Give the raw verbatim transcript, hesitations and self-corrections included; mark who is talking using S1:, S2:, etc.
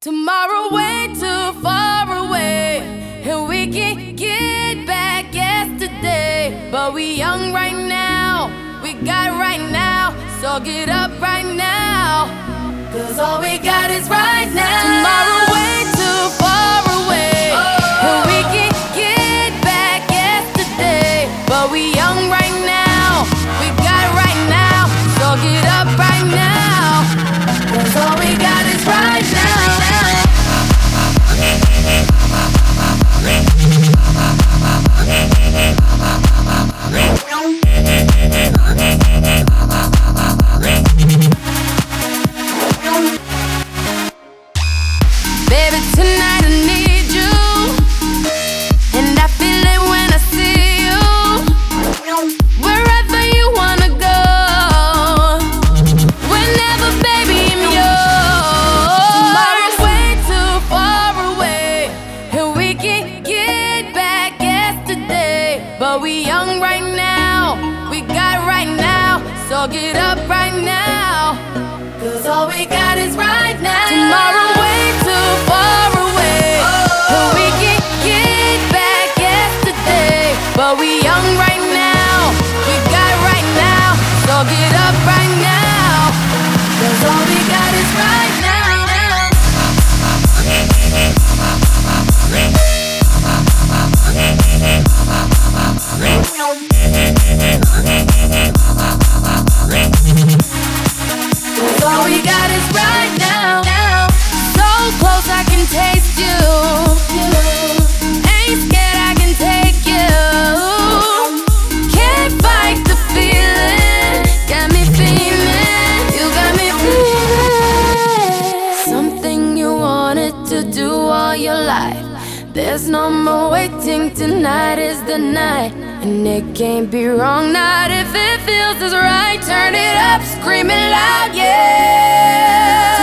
S1: Tomorrow way too far away, and we can get back yesterday. But we young right now, we got right now, so get up right now, cause all we got is right now. Tomorrow way too far away, and we can get back yesterday. But we young right now, we got right now, so get up right now, cause all we got is right now. Baby, tonight I need you, and I feel it when I see you. Wherever you wanna go, whenever, baby, I'm yours. Tomorrow's way too far away, and we can get back yesterday. But we young right now, we got right now, so get up right now, cause all we got is right now. Tomorrow way too far away, and we can get back yesterday. But we young right now, we got right now, so get up right now, cause all we got is right now. Cause all we got is right now. So close I can taste you, ain't scared I can take you. Can't fight the feeling, got me feeling, you got me feeling. Something you wanted to do all your life, there's no more waiting, tonight is the night. And it can't be wrong, not if it feels as right. Turn it up, scream it loud, yeah.